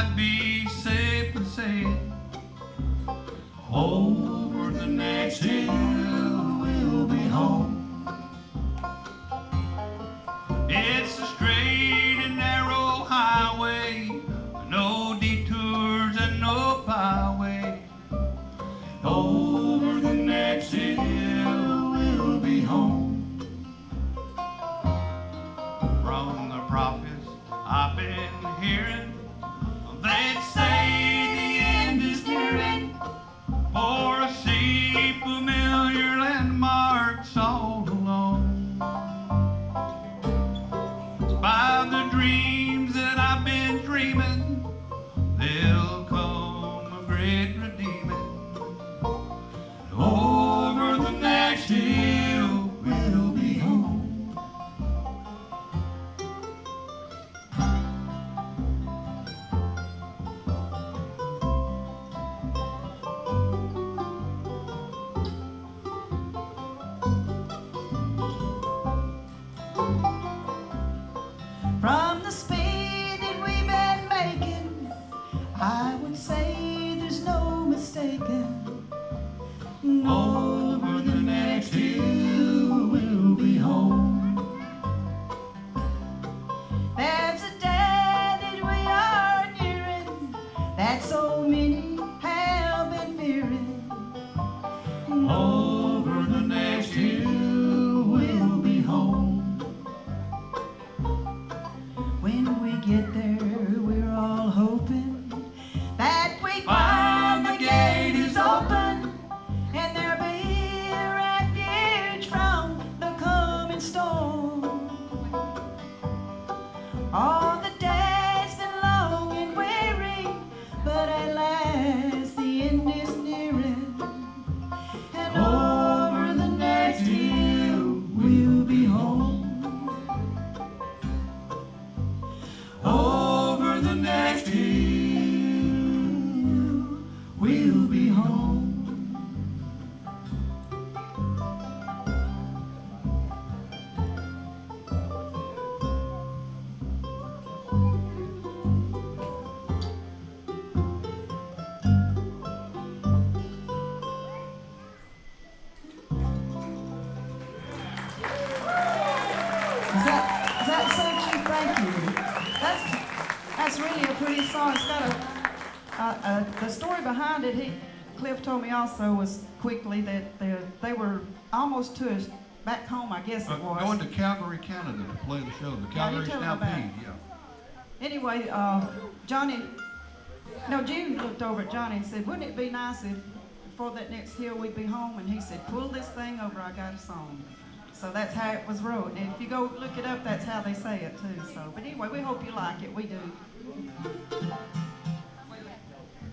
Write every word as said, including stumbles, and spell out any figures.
I'd be safe and say over the next hill we'll be home. It's a straight and narrow highway, no detours and no byway. Over the next hill we'll be home. From the prophets I've been hearing, they'd say the end is nearing, for I see familiar landmarks all along. By the dreams that I've been dreaming, there'll come a great redeeming. Over the next hill we'll be home. From the speed that we've been making, I would say there's no mistaking. Over the next hill we'll be home. There's a day that we are nearing, that so many have been fearing. Over the next hill we'll be home. When we get there, we're all hoping that we Find the gate is open, and there'll be a refuge from the coming storm. All the day's been long and weary, but at last the end is nearing. And over the next hill we'll be home. Over the next hill we'll be home. Is that, is that so cute? Thank you. That's, that's really a pretty song. It's got a, uh, uh, the story behind it, he, Cliff told me also was quickly that they, they were almost to us back home, I guess Uh, it was. going to Calgary, Canada to play the show, the Yeah, you Calgary tell them about Stampede, it. yeah. Anyway, uh, Johnny, no, June looked over at Johnny and said, wouldn't it be nice if before that next hill we'd be home? And he said, pull this thing over, I got a song. So that's how it was wrote. And if you go look it up, that's how they say it too. So, but anyway, we hope you like it. We do.